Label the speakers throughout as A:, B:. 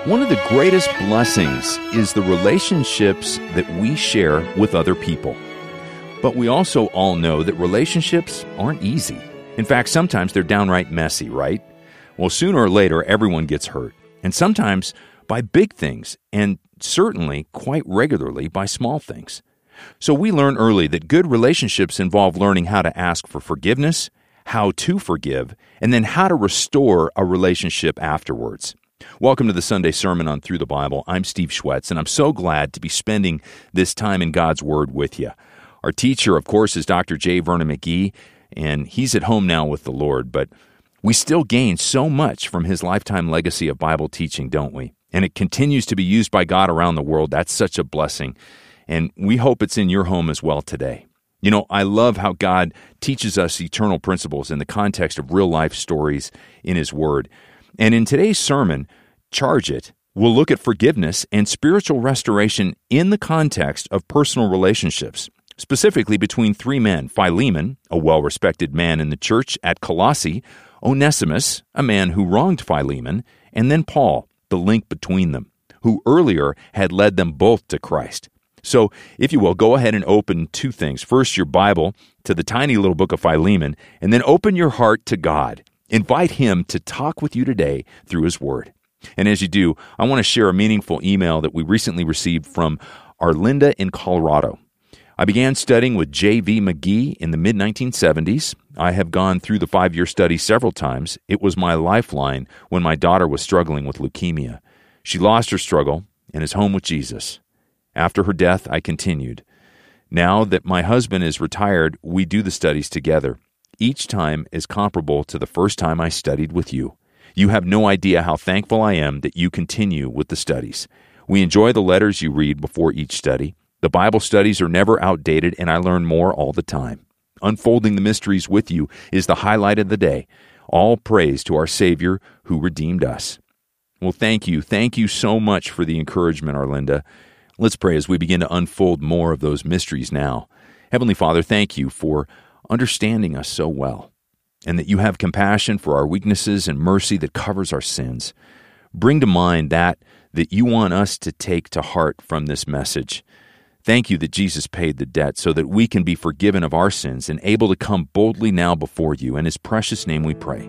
A: One of the greatest blessings is the relationships that we share with other people. But we also all know that relationships aren't easy. In fact, sometimes they're downright messy, right? Well, sooner or later, everyone gets hurt. And sometimes by big things, and certainly quite regularly by small things. So we learn early that good relationships involve learning how to ask for forgiveness, how to forgive, and then how to restore a relationship afterwards. Welcome to the Sunday Sermon on Through the Bible. I'm Steve Schwetz, and I'm so glad to be spending this time in God's Word with you. Our teacher, of course, is Dr. J. Vernon McGee, and he's at home now with the Lord, but we still gain so much from his lifetime legacy of Bible teaching, don't we? And it continues to be used by God around the world. That's such a blessing, and we hope it's in your home as well today. You know, I love how God teaches us eternal principles in the context of real-life stories in His Word. And in today's sermon, Charge It, we'll look at forgiveness and spiritual restoration in the context of personal relationships, specifically between three men: Philemon, a well-respected man in the church at Colossae; Onesimus, a man who wronged Philemon; and then Paul, the link between them, who earlier had led them both to Christ. So, if you will, go ahead and open two things. First, your Bible to the tiny little book of Philemon, and then open your heart to God. Invite Him to talk with you today through His Word. And as you do, I want to share a meaningful email that we recently received from Arlinda in Colorado. I began studying with J.V. McGee in the mid-1970s. I have gone through the 5-year study several times. It was my lifeline when my daughter was struggling with leukemia. She lost her struggle and is home with Jesus. After her death, I continued. Now that my husband is retired, we do the studies together. Each time is comparable to the first time I studied with you. You have no idea how thankful I am that you continue with the studies. We enjoy the letters you read before each study. The Bible studies are never outdated, and I learn more all the time. Unfolding the mysteries with you is the highlight of the day. All praise to our Savior who redeemed us. Well, thank you. Thank you so much for the encouragement, Arlinda. Let's pray as we begin to unfold more of those mysteries now. Heavenly Father, thank you for understanding us so well, and that you have compassion for our weaknesses and mercy that covers our sins. Bring to mind that you want us to take to heart from this message. Thank you that Jesus paid the debt so that we can be forgiven of our sins and able to come boldly now before you. In His precious name we pray.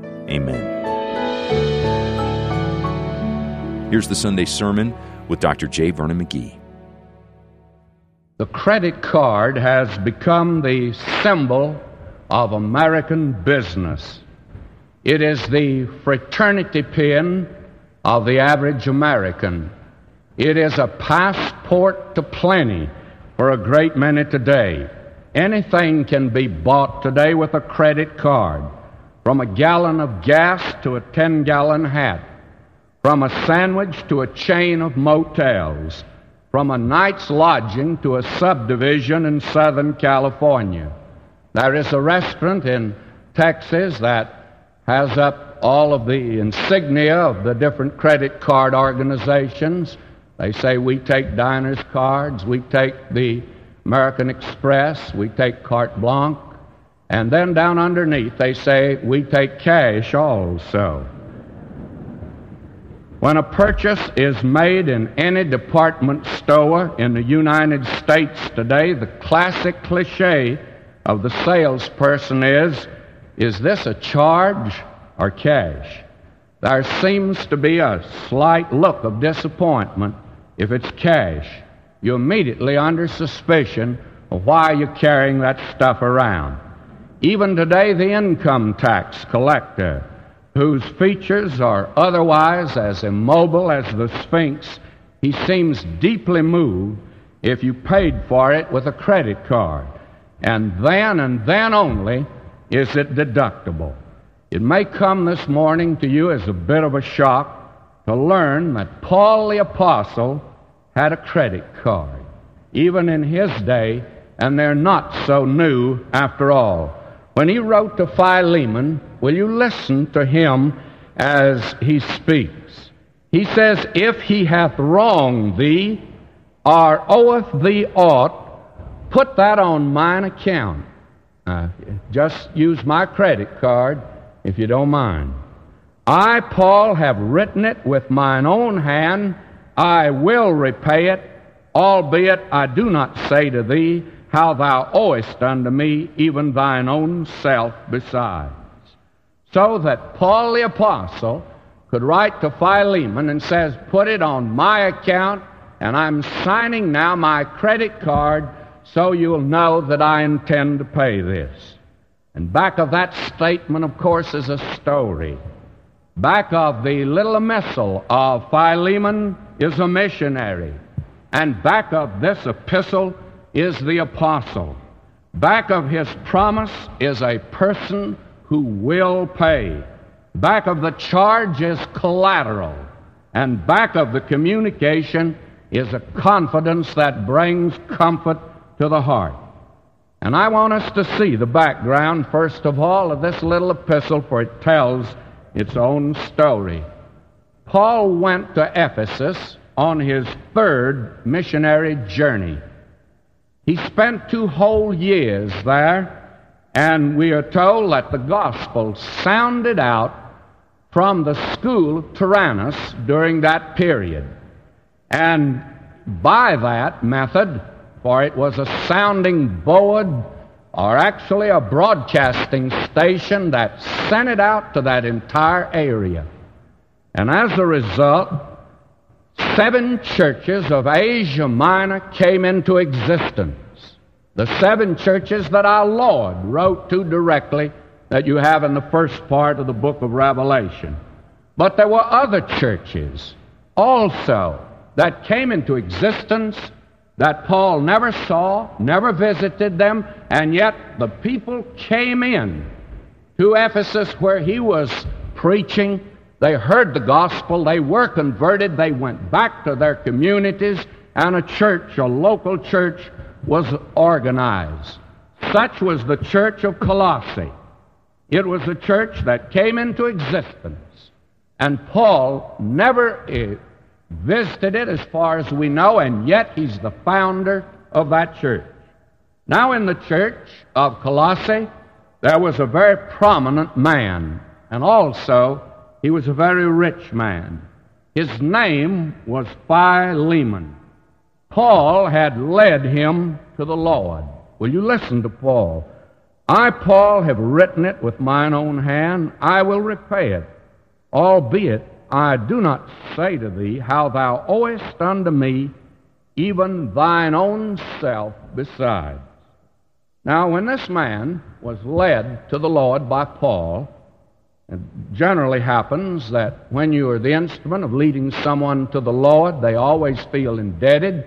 A: Amen. Here's the Sunday Sermon with Dr. J. Vernon McGee.
B: The credit card has become the symbol of American business. It is the fraternity pin of the average American. It is a passport to plenty for a great many today. Anything can be bought today with a credit card, from a gallon of gas to a 10-gallon hat, from a sandwich to a chain of motels, from a night's lodging to a subdivision in Southern California. There is a restaurant in Texas that has up all of the insignia of the different credit card organizations. They say, we take diners cards, we take the American Express, we take Carte Blanche, and then down underneath they say, we take cash also. When a purchase is made in any department store in the United States today, the classic cliche of the salesperson is this a charge or cash? There seems to be a slight look of disappointment if it's cash. You're immediately under suspicion of why you're carrying that stuff around. Even today, the income tax collector, whose features are otherwise as immobile as the Sphinx, he seems deeply moved if you paid for it with a credit card. And then only is it deductible. It may come this morning to you as a bit of a shock to learn that Paul the Apostle had a credit card, even in his day, and they're not so new after all. When he wrote to Philemon, will you listen to him as he speaks? He says, if he hath wronged thee, or oweth thee aught, put that on mine account. Just use my credit card if you don't mind. I, Paul, have written it with mine own hand. I will repay it, albeit I do not say to thee how thou owest unto me even thine own self besides. So that Paul the Apostle could write to Philemon and says, put it on my account, and I'm signing now my credit card so you'll know that I intend to pay this. And back of that statement, of course, is a story. Back of the little epistle of Philemon is a missionary. And back of this epistle is the apostle. Back of his promise is a person who will pay. Back of the charge is collateral. And back of the communication is a confidence that brings comfort to the heart. And I want us to see the background, first of all, of this little epistle, for it tells its own story. Paul went to Ephesus on his third missionary journey. He spent 2 whole years there, and we are told that the gospel sounded out from the school of Tyrannus during that period. And by that method, for it was a sounding board, or actually a broadcasting station that sent it out to that entire area. And as a result, 7 churches of Asia Minor came into existence. The 7 churches that our Lord wrote to directly that you have in the first part of the book of Revelation. But there were other churches also that came into existence that Paul never saw, never visited them, and yet the people came in to Ephesus where he was preaching. They heard the gospel, they were converted, they went back to their communities, and a church, a local church, was organized. Such was the church of Colossae. It was a church that came into existence, and Paul never visited it as far as we know, and yet he's the founder of that church. Now in the church of Colossae, there was a very prominent man, and also he was a very rich man. His name was Philemon. Paul had led him to the Lord. Will you listen to Paul? I, Paul, have written it with mine own hand. I will repay it, albeit I do not say to thee how thou owest unto me even thine own self besides. Now, when this man was led to the Lord by Paul, it generally happens that when you are the instrument of leading someone to the Lord, they always feel indebted,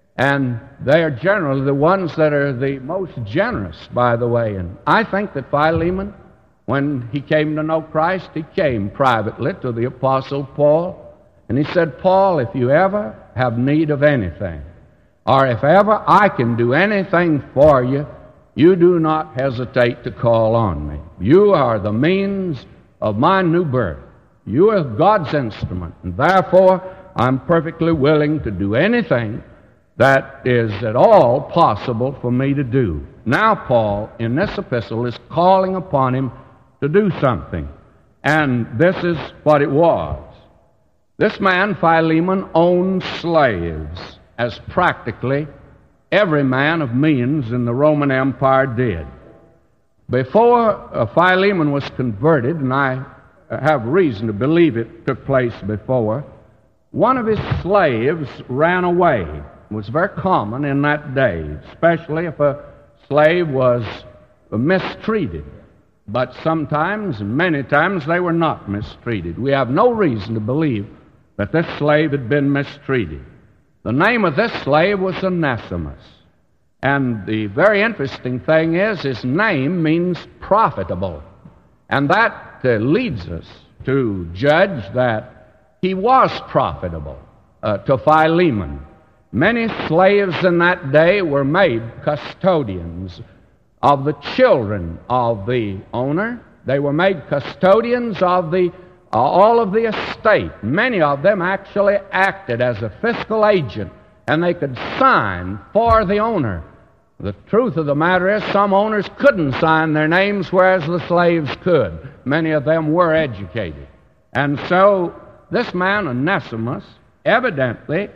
B: and they are generally the ones that are the most generous, by the way. And I think that Philemon, when he came to know Christ, he came privately to the Apostle Paul, and he said, Paul, if you ever have need of anything, or if ever I can do anything for you, you do not hesitate to call on me. You are the means of my new birth. You are God's instrument, and therefore I'm perfectly willing to do anything that is at all possible for me to do. Now Paul, in this epistle, is calling upon him to do something, and this is what it was. This man, Philemon, owned slaves, as practically every man of means in the Roman Empire did. Before Philemon was converted, and I have reason to believe it took place before, one of his slaves ran away. It was very common in that day, especially if a slave was mistreated. But sometimes, many times, they were not mistreated. We have no reason to believe that this slave had been mistreated. The name of this slave was Onesimus. And the very interesting thing is, his name means profitable. And that leads us to judge that he was profitable to Philemon. Many slaves in that day were made custodians of the children of the owner. They were made custodians of all of the estate. Many of them actually acted as a fiscal agent, and they could sign for the owner. The truth of the matter is, some owners couldn't sign their names, whereas the slaves could. Many of them were educated. And so this man, Onesimus, evidently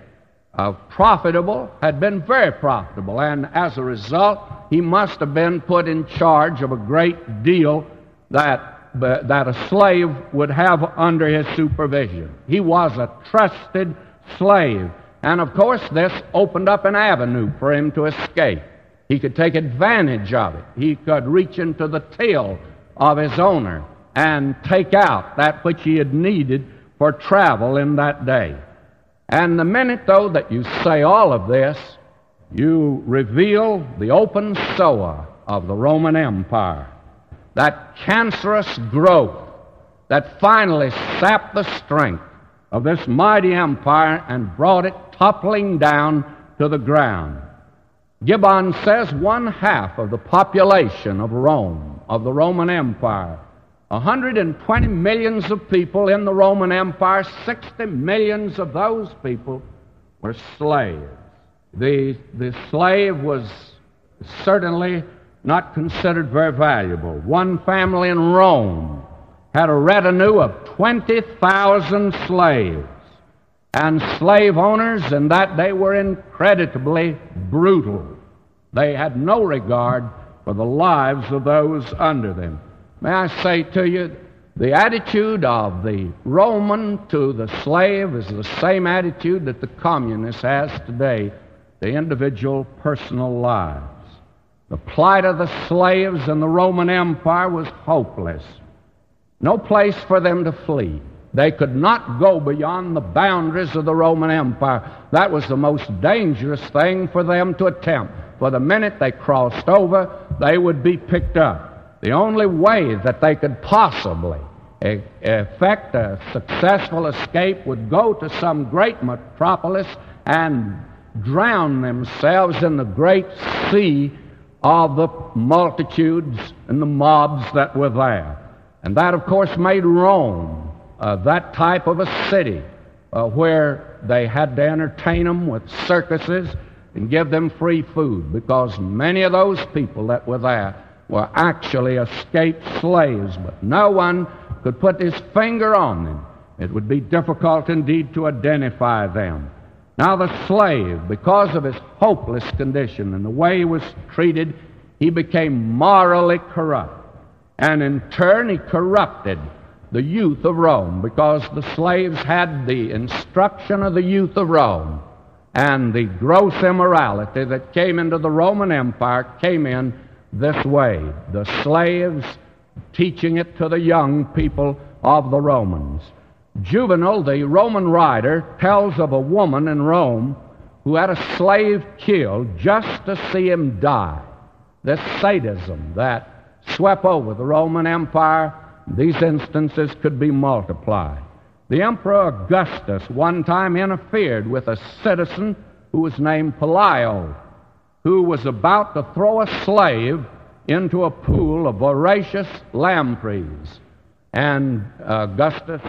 B: had been very profitable, and as a result, he must have been put in charge of a great deal that a slave would have under his supervision. He was a trusted slave, and of course this opened up an avenue for him to escape. He could take advantage of it. He could reach into the till of his owner and take out that which he had needed for travel in that day. And the minute, though, that you say all of this, you reveal the open sower of the Roman Empire, that cancerous growth that finally sapped the strength of this mighty empire and brought it toppling down to the ground. Gibbon says 1/2 of the population of Rome, of the Roman Empire, 120 millions of people in the Roman Empire, 60 millions of those people were slaves. The slave was certainly not considered very valuable. One family in Rome had a retinue of 20,000 slaves, and slave owners in that day were incredibly brutal. They had no regard for the lives of those under them. May I say to you, the attitude of the Roman to the slave is the same attitude that the communist has today, the individual personal lives. The plight of the slaves in the Roman Empire was hopeless. No place for them to flee. They could not go beyond the boundaries of the Roman Empire. That was the most dangerous thing for them to attempt. For the minute they crossed over, they would be picked up. The only way that they could possibly effect a successful escape would go to some great metropolis and drown themselves in the great sea of the multitudes and the mobs that were there. And that, of course, made Rome that type of a city where they had to entertain them with circuses and give them free food, because many of those people that were there were actually escaped slaves, but no one could put his finger on them. It would be difficult indeed to identify them. Now the slave, because of his hopeless condition and the way he was treated, he became morally corrupt. And in turn, he corrupted the youth of Rome, because the slaves had the instruction of the youth of Rome. And the gross immorality that came into the Roman Empire came in this way: the slaves teaching it to the young people of the Romans. Juvenal, the Roman writer, tells of a woman in Rome who had a slave killed just to see him die. This sadism that swept over the Roman Empire, these instances could be multiplied. The Emperor Augustus one time interfered with a citizen who was named Pelayo, who was about to throw a slave into a pool of voracious lampreys. And Augustus,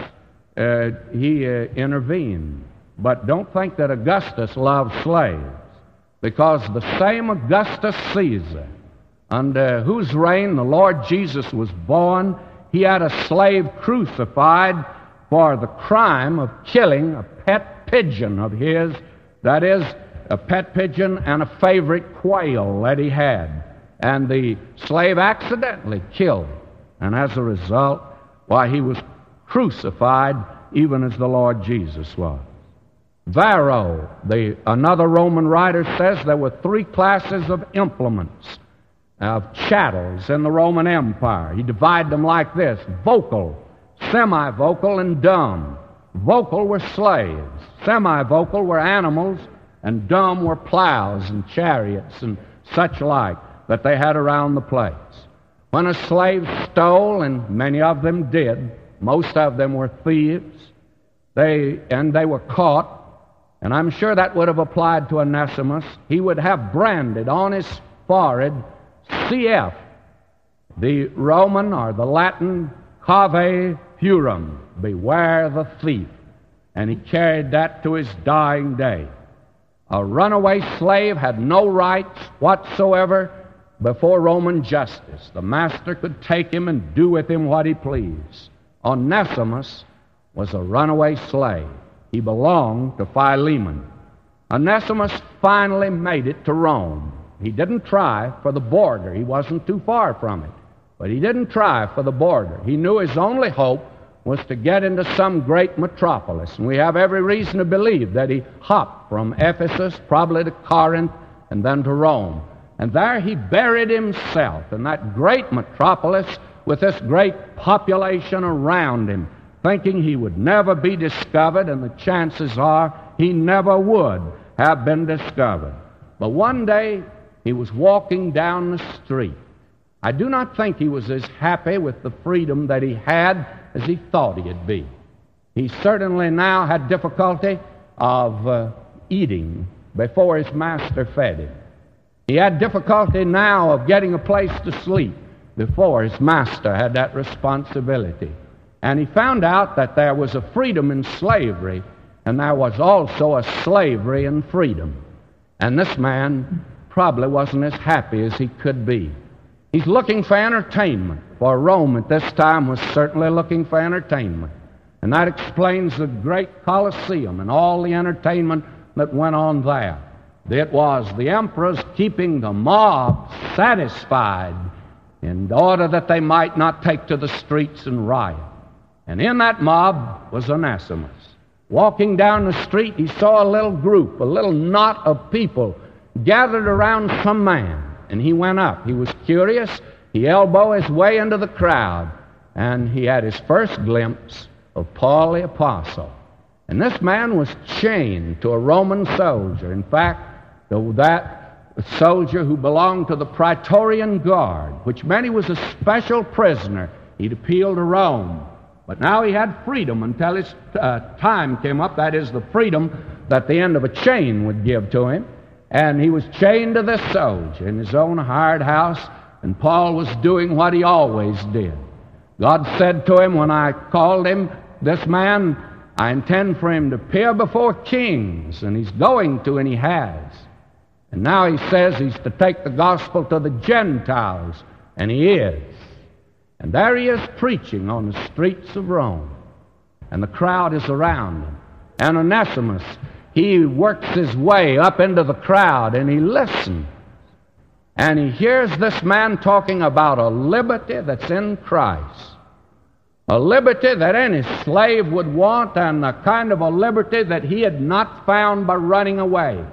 B: he intervened. But don't think that Augustus loved slaves, because the same Augustus Caesar, under whose reign the Lord Jesus was born, he had a slave crucified for the crime of killing a pet pigeon of his, that is, a pet pigeon and a favorite quail that he had. And the slave accidentally killed him. And as a result, why, he was crucified even as the Lord Jesus was. Varro, another Roman writer, says there were 3 classes of implements, of chattels in the Roman Empire. He divided them like this: vocal, semi-vocal, and dumb. Vocal were slaves, semi-vocal were animals, and dumb were plows and chariots and such like that they had around the place. When a slave stole, and many of them did, most of them were thieves, they were caught, and I'm sure that would have applied to Onesimus. He would have branded on his forehead CF, the Roman or the Latin cave furum, beware the thief. And he carried that to his dying day. A runaway slave had no rights whatsoever before Roman justice. The master could take him and do with him what he pleased. Onesimus was a runaway slave. He belonged to Philemon. Onesimus finally made it to Rome. He didn't try for the border. He wasn't too far from it. But he didn't try for the border. He knew his only hope was to get into some great metropolis. And we have every reason to believe that he hopped from Ephesus, probably to Corinth, and then to Rome. And there he buried himself in that great metropolis with this great population around him, thinking he would never be discovered, and the chances are he never would have been discovered. But one day he was walking down the street. I do not think he was as happy with the freedom that he had as he thought he'd be. He certainly now had difficulty of eating before his master fed him. He had difficulty now of getting a place to sleep before his master had that responsibility. And he found out that there was a freedom in slavery, and there was also a slavery in freedom. And this man probably wasn't as happy as he could be. He's looking for entertainment, for Rome at this time was certainly looking for entertainment. And that explains the great Colosseum and all the entertainment that went on there. It was the emperors keeping the mob satisfied in order that they might not take to the streets and riot. And in that mob was Onesimus. Walking down the street, he saw a little group, a little knot of people gathered around some man. And he went up. He was curious. He elbowed his way into the crowd. And he had his first glimpse of Paul the Apostle. And this man was chained to a Roman soldier. In fact, to that soldier who belonged to the Praetorian Guard, which meant he was a special prisoner. He'd appealed to Rome. But now he had freedom until his time came up. That is, the freedom that the end of a chain would give to him. And he was chained to this soldier in his own hired house, and Paul was doing what he always did. God said to him when I called him, this man, I intend for him to appear before kings, and he's going to, and he has. And now he says he's to take the gospel to the Gentiles, and he is. And there he is preaching on the streets of Rome, and the crowd is around him. And Onesimus, he works his way up into the crowd, and he listens. And he hears this man talking about a liberty that's in Christ. A liberty that any slave would want, and a kind of a liberty that he had not found by running away.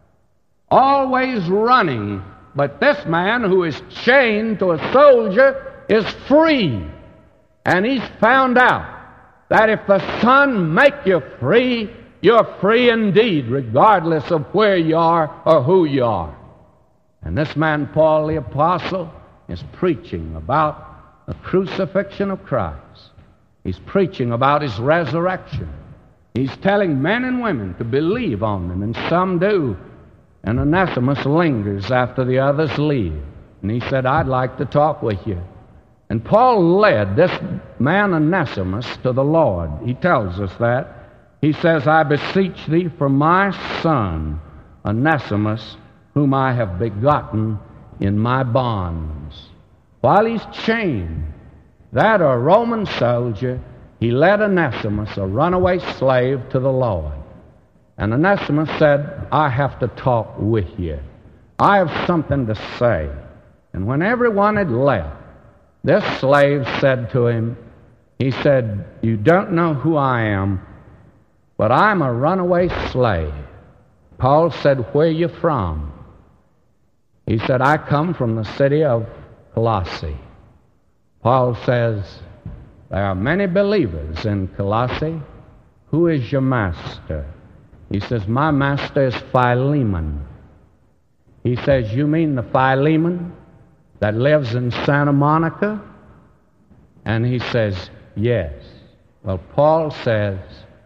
B: Always running, but this man who is chained to a soldier is free. And he's found out that if the Son make you free, you're free indeed, regardless of where you are or who you are. And this man, Paul the Apostle, is preaching about the crucifixion of Christ. He's preaching about his resurrection. He's telling men and women to believe on him, and some do. And Onesimus lingers after the others leave. And he said, I'd like to talk with you. And Paul led this man Onesimus to the Lord. He tells us that. He says, I beseech thee for my son, Onesimus, whom I have begotten in my bonds. While he's chained, that a Roman soldier, he led Onesimus, a runaway slave, to the Lord. And Onesimus said, I have to talk with you. I have something to say. And when everyone had left, this slave said to him, he said, you don't know who I am, but I'm a runaway slave. Paul said, where are you from? He said, I come from the city of Colossae. Paul says, there are many believers in Colossae. Who is your master? He says, my master is Philemon. He says, you mean the Philemon that lives in Santa Monica? And he says, yes. Well, Paul says,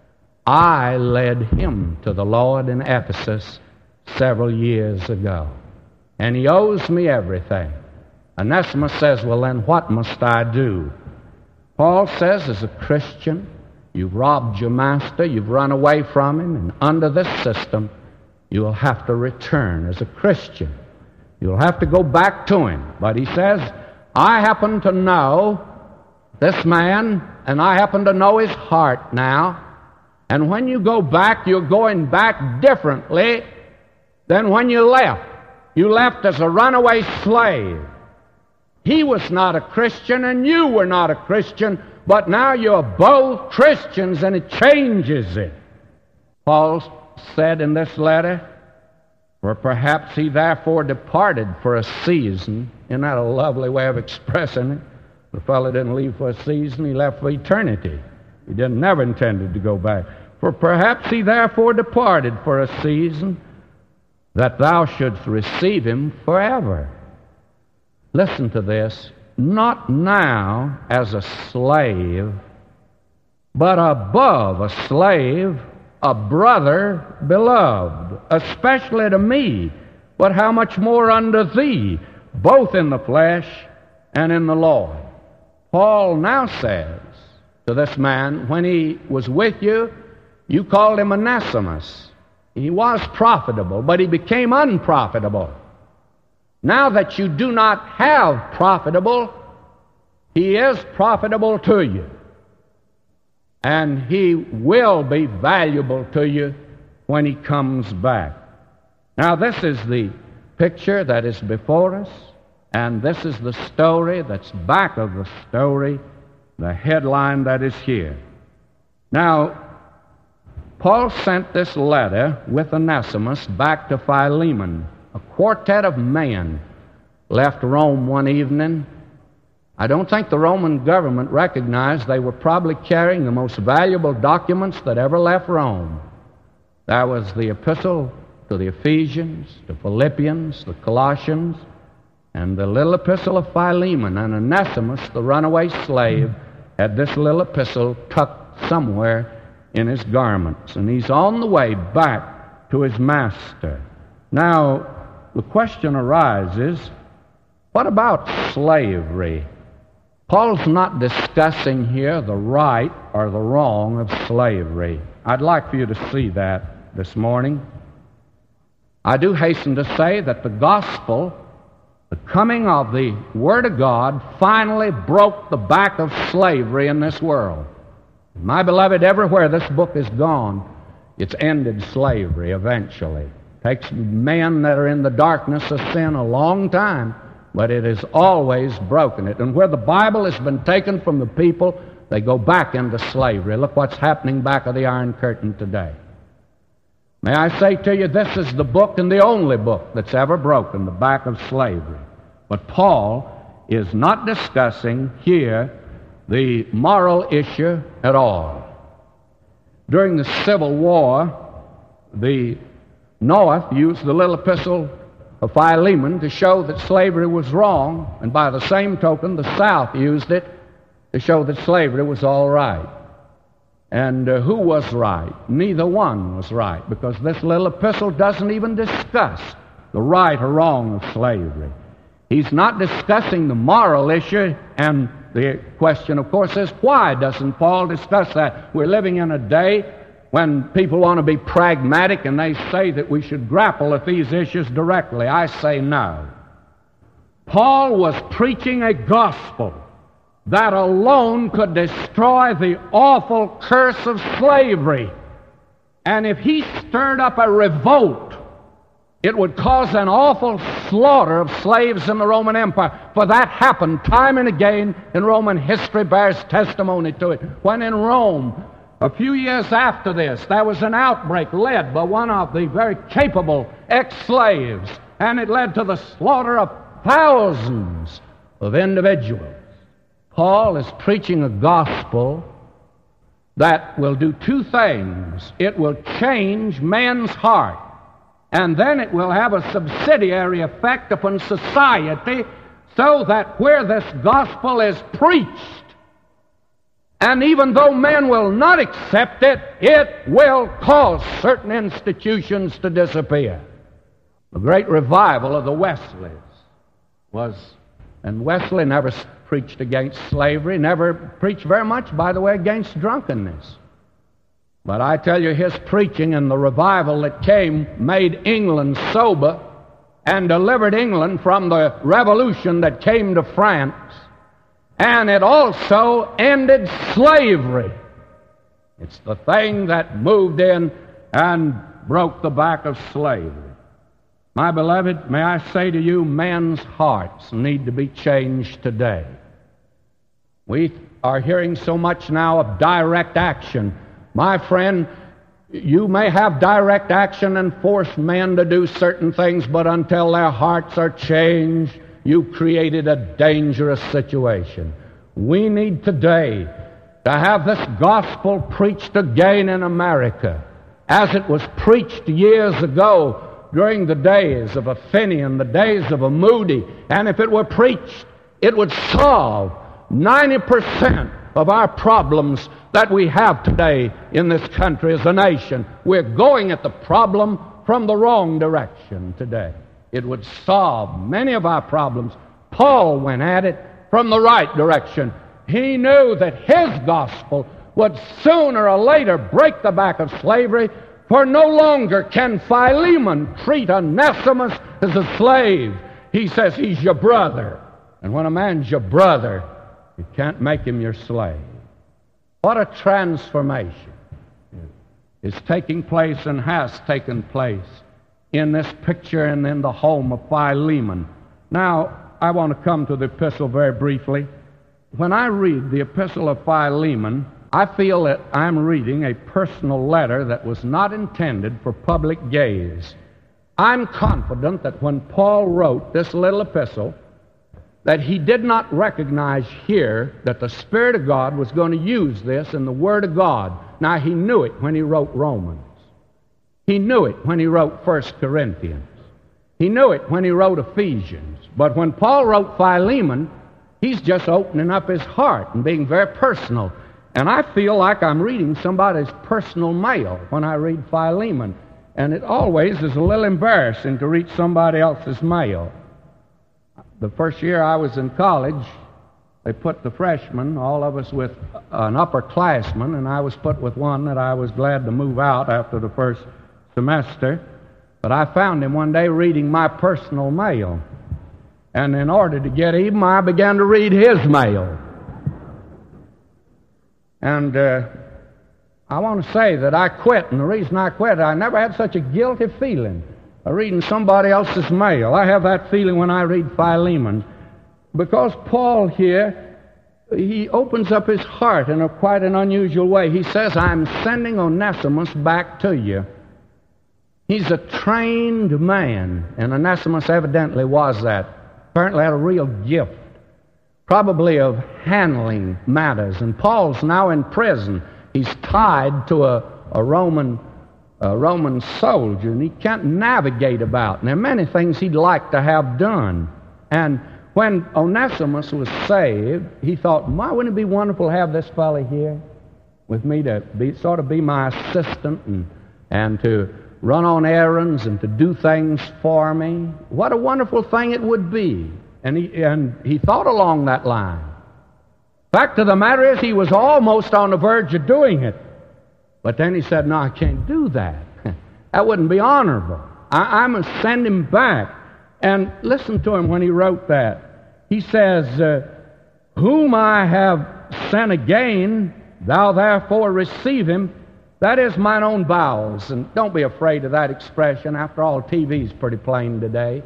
B: I led him to the Lord in Ephesus several years ago, and he owes me everything. Onesimus says, well, then what must I do? Paul says, as a Christian, you've robbed your master, you've run away from him, and under this system, you'll have to return as a Christian. You'll have to go back to him. But he says, I happen to know This man, and I happen to know his heart now, and when you go back, you're going back differently than when you left. You left as a runaway slave. He was not a Christian, and you were not a Christian, but now you're both Christians, and it changes it. Paul said in this letter, "For perhaps he therefore departed for a season." Isn't that a lovely way of expressing it? The fellow didn't leave for a season, he left for eternity. He never intended to go back. "For perhaps he therefore departed for a season, that thou shouldst receive him forever." Listen to this. "Not now as a slave, but above a slave, a brother beloved, especially to me, but how much more unto thee, both in the flesh and in the Lord." Paul now says to this man, when he was with you, you called him Onesimus. He was profitable, but he became unprofitable. Now that you do not have profitable, he is profitable to you. And he will be valuable to you when he comes back. Now this is the picture that is before us, and this is the story that's back of the story, the headline that is here. Now, Paul sent this letter with Onesimus back to Philemon. A quartet of men left Rome one evening. I don't think the Roman government recognized they were probably carrying the most valuable documents that ever left Rome. That was the epistle to the Ephesians, to Philippians, the Colossians, and the little epistle of Philemon. And Onesimus, the runaway slave, had this little epistle tucked somewhere in his garments. And he's on the way back to his master. Now, the question arises, what about slavery? Paul's not discussing here the right or the wrong of slavery. I'd like for you to see that this morning. I do hasten to say that the gospel, the coming of the Word of God, finally broke the back of slavery in this world. My beloved, everywhere this book is gone, it's ended slavery eventually. It takes men that are in the darkness of sin a long time, but it has always broken it. And where the Bible has been taken from the people, they go back into slavery. Look what's happening back of the Iron Curtain today. May I say to you, this is the book and the only book that's ever broken the back of slavery. But Paul is not discussing here the moral issue at all. During the Civil War, the North used the little epistle of Philemon to show that slavery was wrong, and by the same token, the South used it to show that slavery was all right. And who was right? Neither one was right, because this little epistle doesn't even discuss the right or wrong of slavery. He's not discussing the moral issue, and the question, of course, is why doesn't Paul discuss that? We're living in a day when people want to be pragmatic and they say that we should grapple with these issues directly. I say no. Paul was preaching a gospel that alone could destroy the awful curse of slavery. And if he stirred up a revolt, it would cause an awful slaughter of slaves in the Roman Empire. For that happened time and again, and Roman history bears testimony to it. When in Rome, a few years after this, there was an outbreak led by one of the very capable ex-slaves, and it led to the slaughter of thousands of individuals. Paul is preaching a gospel that will do two things. It will change man's heart, and then it will have a subsidiary effect upon society, so that where this gospel is preached, and even though men will not accept it, it will cause certain institutions to disappear. The great revival of the Wesleys was, and Wesley never preached against slavery, never preached very much, by the way, against drunkenness. But I tell you, his preaching and the revival that came made England sober and delivered England from the revolution that came to France. And it also ended slavery. It's the thing that moved in and broke the back of slavery. My beloved, may I say to you, men's hearts need to be changed today. We are hearing so much now of direct action. My friend, you may have direct action and force men to do certain things, but until their hearts are changed, you've created a dangerous situation. We need today to have this gospel preached again in America, as it was preached years ago during the days of a Finney and the days of a Moody. And if it were preached, it would solve 90% of our problems that we have today in this country as a nation. We're going at the problem from the wrong direction today. It would solve many of our problems. Paul went at it from the right direction. He knew that his gospel would sooner or later break the back of slavery, for no longer can Philemon treat Onesimus as a slave. He says he's your brother. And when a man's your brother, you can't make him your slave. What a transformation is taking place and has taken place in this picture and in the home of Philemon. Now, I want to come to the epistle very briefly. When I read the epistle of Philemon, I feel that I'm reading a personal letter that was not intended for public gaze. I'm confident that when Paul wrote this little epistle, that he did not recognize here that the Spirit of God was going to use this in the Word of God. Now, he knew it when he wrote Romans. He knew it when he wrote 1 Corinthians. He knew it when he wrote Ephesians. But when Paul wrote Philemon, he's just opening up his heart and being very personal. And I feel like I'm reading somebody's personal mail when I read Philemon. And it always is a little embarrassing to read somebody else's mail. The first year I was in college, they put the freshmen, all of us, with an upperclassman, and I was put with one that I was glad to move out after the first semester. But I found him one day reading my personal mail. And in order to get even, I began to read his mail. And I want to say that I quit, and the reason I quit, I never had such a guilty feeling of reading somebody else's mail. I have that feeling when I read Philemon, because Paul here, he opens up his heart in quite an unusual way. He says, I'm sending Onesimus back to you. He's a trained man, and Onesimus evidently was that. Apparently had a real gift, probably of handling matters. And Paul's now in prison. He's tied to a Roman soldier, and he can't navigate about. And there are many things he'd like to have done. And when Onesimus was saved, he thought, why wouldn't it be wonderful to have this fellow here with me to be my assistant and to run on errands and to do things for me? What a wonderful thing it would be. And he thought along that line. Fact of the matter is, he was almost on the verge of doing it. But then he said, no, I can't do that. That wouldn't be honorable. I must send him back. And listen to him when he wrote that. He says, whom I have sent again, thou therefore receive him. That is mine own bowels. And don't be afraid of that expression. After all, TV's pretty plain today.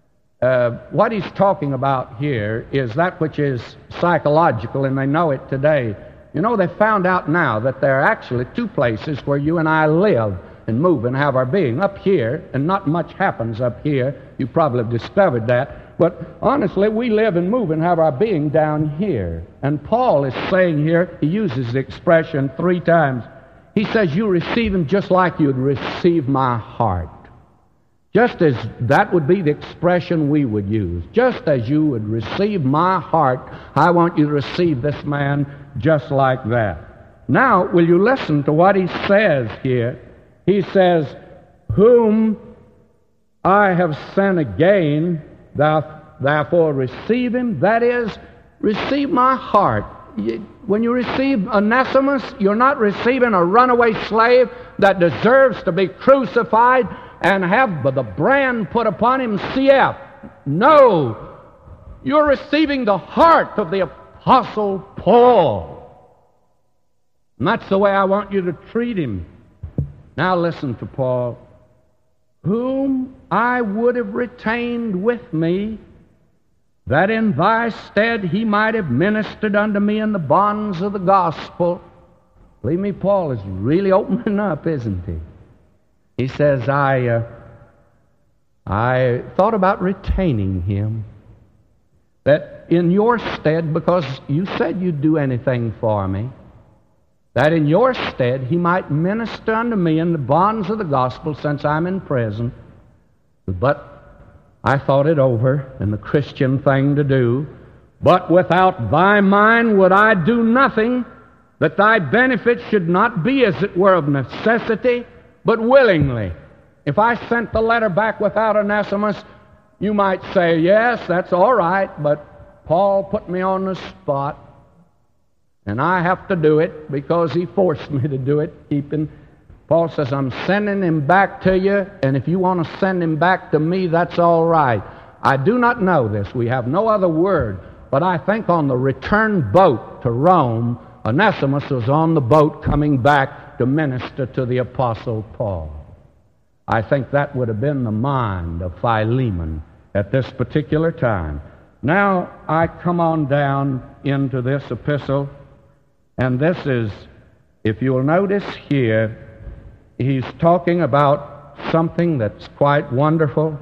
B: What he's talking about here is that which is psychological, and they know it today. You know, they found out now that there are actually two places where you and I live and move and have our being. Up here, and not much happens up here. You probably have discovered that. But honestly, we live and move and have our being down here. And Paul is saying here, he uses the expression 3 times. He says, you receive him just like you'd receive my heart. Just as that would be the expression we would use. Just as you would receive my heart, I want you to receive this man just like that. Now, will you listen to what he says here? He says, whom I have sent again, thou therefore receive him. That is, receive my heart. When you receive Onesimus, you're not receiving a runaway slave that deserves to be crucified and have the brand put upon him, CF. No, you're receiving the heart of the Apostle Paul. And that's the way I want you to treat him. Now listen to Paul. Whom I would have retained with me, that in thy stead he might have ministered unto me in the bonds of the gospel. Believe me, Paul is really opening up, isn't he? He says, I thought about retaining him, that in your stead, because you said you'd do anything for me, that in your stead he might minister unto me in the bonds of the gospel, since I'm in prison. But I thought it over, and the Christian thing to do. But without thy mind would I do nothing, that thy benefit should not be, as it were, of necessity, but willingly. If I sent the letter back without Onesimus, you might say, yes, that's all right, but Paul put me on the spot, and I have to do it because he forced me to do it. Paul says, I'm sending him back to you, and if you want to send him back to me, that's all right. I do not know this. We have no other word. But I think on the return boat to Rome, Onesimus was on the boat coming back to minister to the Apostle Paul. I think that would have been the mind of Philemon at this particular time. Now I come on down into this epistle, and this is, if you'll notice here, he's talking about something that's quite wonderful.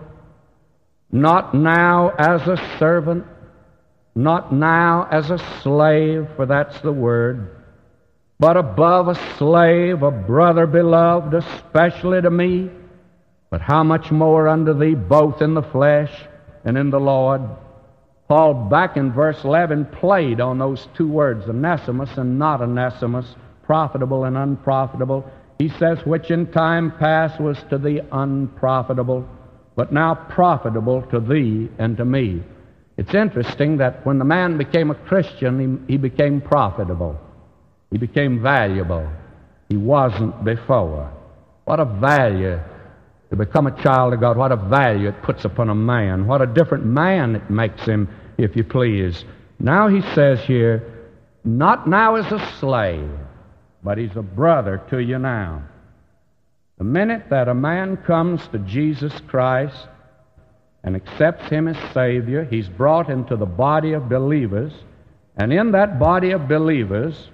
B: Not now as a servant, not now as a slave, for that's the word, but above a slave, a brother beloved, especially to me, but how much more unto thee, both in the flesh and in the Lord. Paul, back in verse 11, played on those two words, Onesimus and not Onesimus, profitable and unprofitable. He says, which in time past was to thee unprofitable, but now profitable to thee and to me. It's interesting that when the man became a Christian, he became profitable. He became valuable. He wasn't before. What a value to become a child of God. What a value it puts upon a man. What a different man it makes him, if you please. Now he says here, not now as a slave, but he's a brother to you now. The minute that a man comes to Jesus Christ and accepts him as Savior, he's brought into the body of believers, and in that body of believers,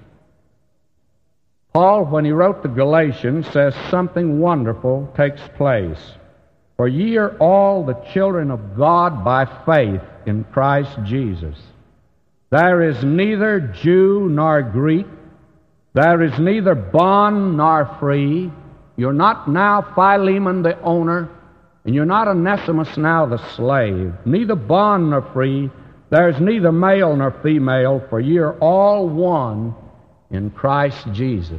B: Paul, when he wrote the Galatians, says something wonderful takes place. For ye are all the children of God by faith in Christ Jesus. There is neither Jew nor Greek, there is neither bond nor free. You're not now Philemon the owner, and you're not Onesimus now the slave. Neither bond nor free, there's neither male nor female, for ye are all one in Christ Jesus.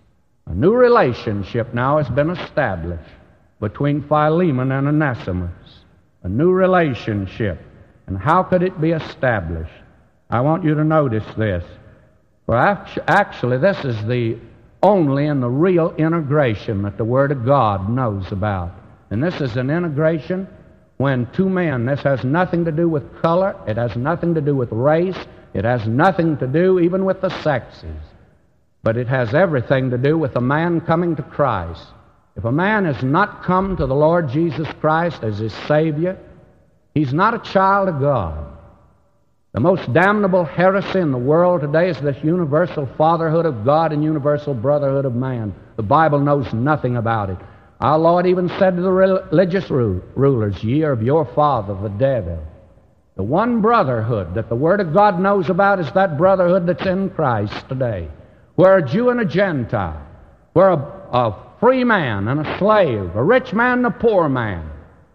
B: A new relationship now has been established between Philemon and Onesimus. A new relationship. And how could it be established? I want you to notice this. For actually, this is the only and the real integration that the Word of God knows about. And this is an integration when two men, this has nothing to do with color, it has nothing to do with race, it has nothing to do even with the sexes. But it has everything to do with a man coming to Christ. If a man has not come to the Lord Jesus Christ as his Savior, he's not a child of God. The most damnable heresy in the world today is this universal fatherhood of God and universal brotherhood of man. The Bible knows nothing about it. Our Lord even said to the religious rulers, ye are of your father, the devil. The one brotherhood that the Word of God knows about is that brotherhood that's in Christ today, where a Jew and a Gentile, where a free man and a slave, a rich man and a poor man,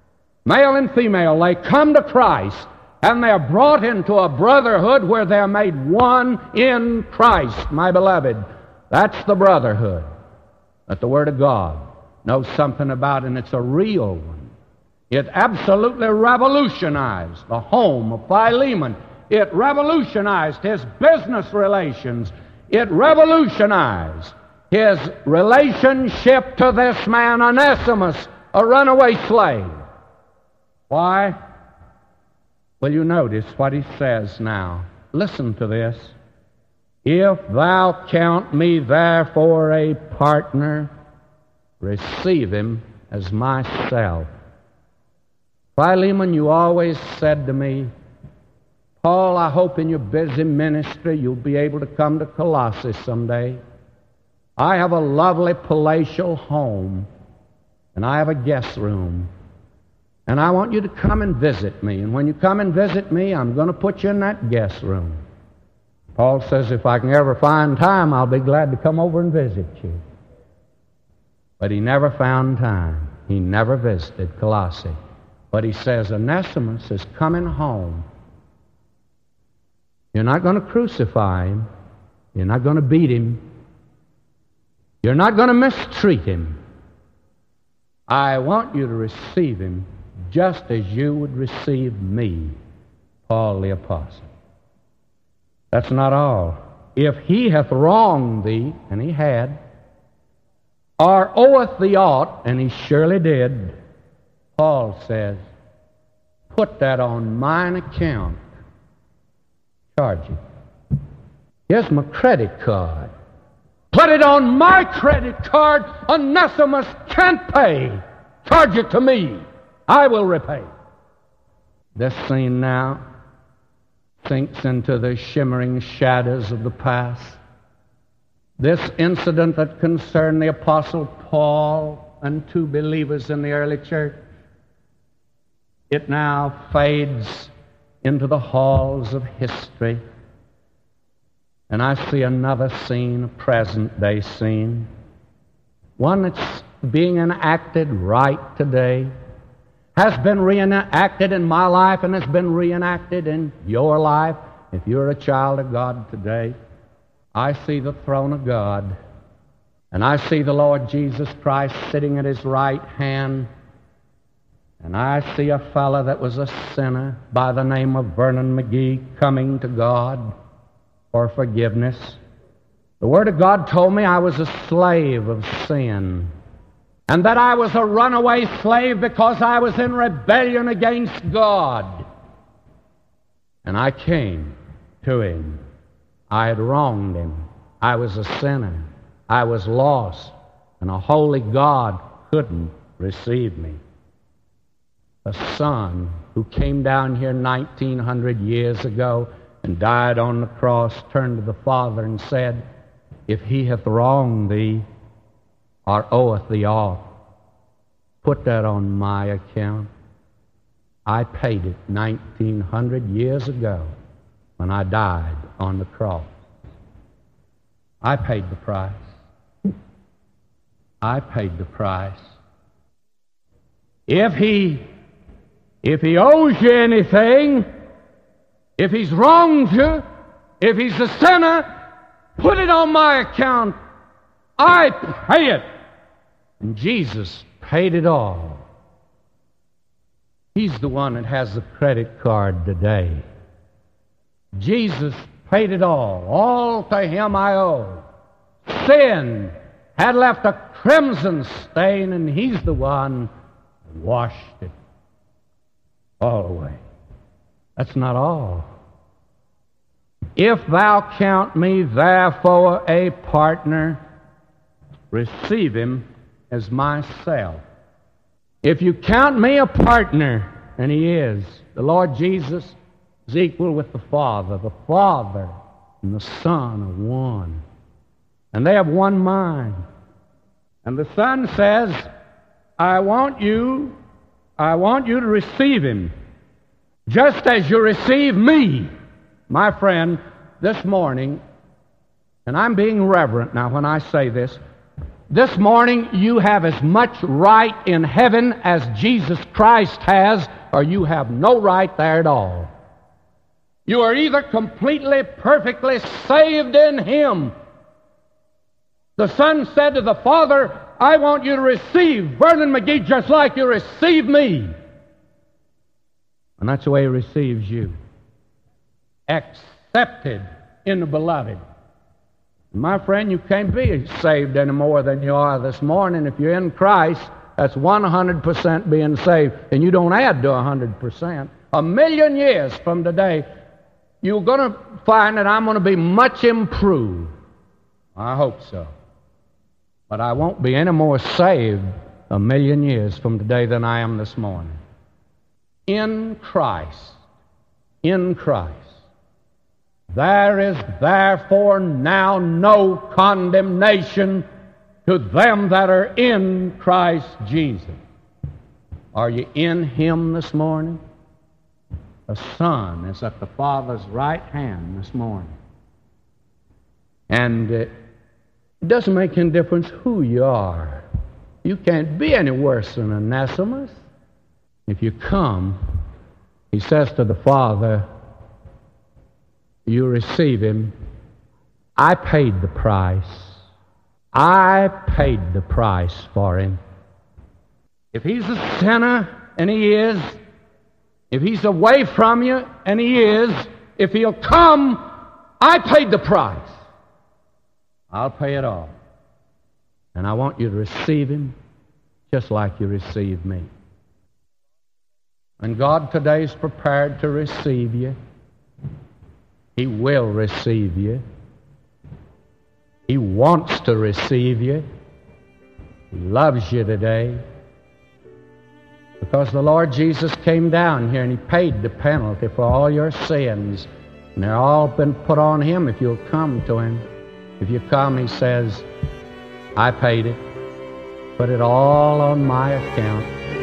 B: male and female, they come to Christ, and they are brought into a brotherhood where they are made one in Christ, my beloved. That's the brotherhood that the Word of God knows something about, and it's a real one. It absolutely revolutionized the home of Philemon. It revolutionized his business relations. It revolutionized his relationship to this man, Onesimus, a runaway slave. Why? Well, you notice what he says now. listen to this. If thou count me therefore a partner, receive him as myself. Philemon, you always said to me, Paul, I hope in your busy ministry you'll be able to come to Colossae someday. I have a lovely palatial home, and I have a guest room. And I want you to come and visit me. And when you come and visit me, I'm going to put you in that guest room. Paul says, if I can ever find time, I'll be glad to come over and visit you. But he never found time. He never visited Colossae. But he says, Onesimus is coming home. You're not going to crucify him. You're not going to beat him. You're not going to mistreat him. I want you to receive him just as you would receive me, Paul the Apostle. That's not all. If he hath wronged thee, and he had, or oweth thee aught, and he surely did, Paul says, put that on mine account. Charge it. Here's my credit card. Put it on my credit card. Onesimus can't pay. Charge it to me. I will repay. This scene now sinks into the shimmering shadows of the past. This incident that concerned the Apostle Paul and two believers in the early church, it now fades into the halls of history. And I see another scene, a present-day scene, one that's being enacted right today, has been reenacted in my life and has been reenacted in your life. If you're a child of God today, I see the throne of God, and I see the Lord Jesus Christ sitting at his right hand, and I see a fellow that was a sinner by the name of Vernon McGee coming to God for forgiveness. The Word of God told me I was a slave of sin, and that I was a runaway slave because I was in rebellion against God. And I came to him. I had wronged him. I was a sinner. I was lost, and a holy God couldn't receive me. The Son who came down here 1900 years ago and died on the cross turned to the Father and said, if he hath wronged thee or oweth thee aught, put that on my account. I paid it 1900 years ago when I died on the cross. I paid the price. I paid the price. If he owes you anything, if he's wronged you, if he's a sinner, put it on my account. I pay it. And Jesus paid it all. He's the one that has the credit card today. Jesus paid it all. All to him I owe. Sin had left a crimson stain, and he's the one who washed it all away. That's not all. If thou count me therefore a partner, receive him as myself. If you count me a partner, and he is, the Lord Jesus is equal with the Father. The Father and the Son are one. And they have one mind. And the Son says, I want you to receive him just as you receive me. My friend, this morning, and I'm being reverent now when I say this morning you have as much right in heaven as Jesus Christ has, or you have no right there at all. You are either completely, perfectly saved in him. The Son said to the Father, I want you to receive Vernon McGee just like you receive me. And that's the way he receives you. Accepted in the Beloved. My friend, you can't be saved any more than you are this morning. If you're in Christ, that's 100% being saved. And you don't add to 100%. 1,000,000 years from today, you're going to find that I'm going to be much improved. I hope so. But I won't be any more saved 1,000,000 years from today than I am this morning. In Christ, there is therefore now no condemnation to them that are in Christ Jesus. Are you in Him this morning? The Son is at the Father's right hand this morning. And it doesn't make any difference who you are. You can't be any worse than Onesimus. If you come, he says to the Father, you receive him. I paid the price. I paid the price for him. If he's a sinner, and he is, if he's away from you, and he is, if he'll come, I paid the price. I'll pay it all. And I want you to receive him just like you received me. And God today is prepared to receive you. He will receive you. He wants to receive you. He loves you today. Because the Lord Jesus came down here and He paid the penalty for all your sins. And they're all been put on Him if you'll come to Him. If you come, He says, I paid it. Put it all on my account.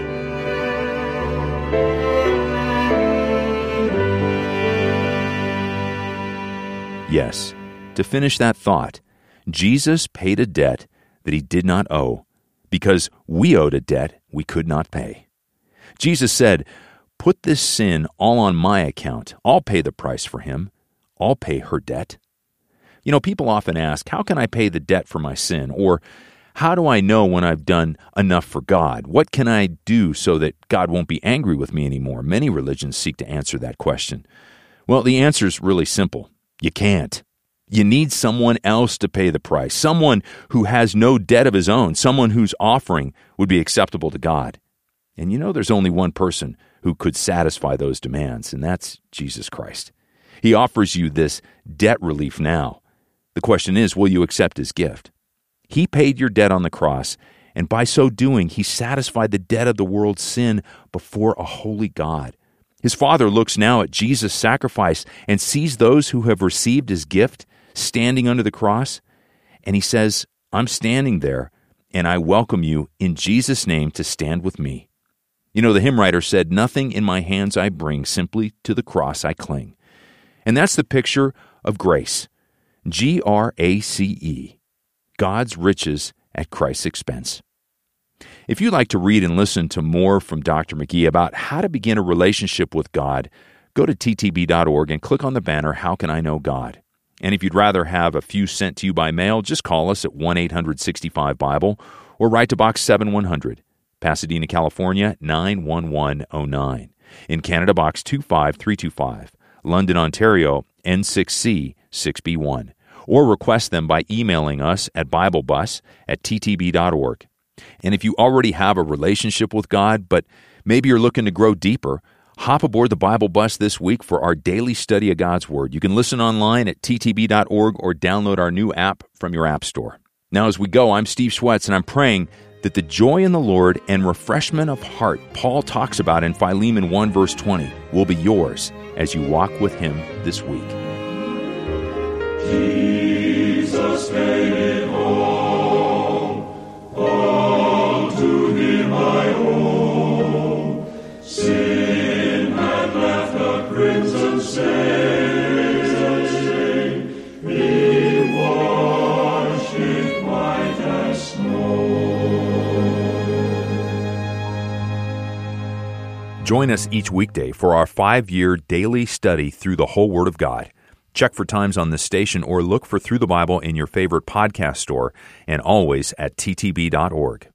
A: Yes, to finish that thought, Jesus paid a debt that He did not owe because we owed a debt we could not pay. Jesus said, put this sin all on my account. I'll pay the price for him. I'll pay her debt. You know, people often ask, how can I pay the debt for my sin? Or how do I know when I've done enough for God? What can I do so that God won't be angry with me anymore? Many religions seek to answer that question. Well, the answer is really simple. You can't. You need someone else to pay the price, someone who has no debt of his own, someone whose offering would be acceptable to God. And you know there's only one person who could satisfy those demands, and that's Jesus Christ. He offers you this debt relief now. The question is, will you accept His gift? He paid your debt on the cross, and by so doing, He satisfied the debt of the world's sin before a holy God. His Father looks now at Jesus' sacrifice and sees those who have received His gift standing under the cross, and He says, I'm standing there, and I welcome you in Jesus' name to stand with me. You know, the hymn writer said, nothing in my hands I bring, simply to the cross I cling. And that's the picture of grace. Grace, God's riches at Christ's expense. If you'd like to read and listen to more from Dr. McGee about how to begin a relationship with God, go to ttb.org and click on the banner, How Can I Know God? And if you'd rather have a few sent to you by mail, just call us at 1-800-65-BIBLE or write to Box 7100, Pasadena, California, 91109. In Canada, Box 25325, London, Ontario, N6C 6B1. Or request them by emailing us at BibleBus@ttb.org. And if you already have a relationship with God, but maybe you're looking to grow deeper, hop aboard the Bible Bus this week for our daily study of God's Word. You can listen online at ttb.org or download our new app from your app store. Now, as we go, I'm Steve Schwetz, and I'm praying that the joy in the Lord and refreshment of heart Paul talks about in Philemon 1, verse 20, will be yours as you walk with Him this week.
C: Jesus made it all to Him I owe. Sin had left a crimson stain, He washed it white as snow.
A: Join us each weekday for our 5-year daily study through the whole Word of God. Check for times on this station or look for Through the Bible in your favorite podcast store and always at ttb.org.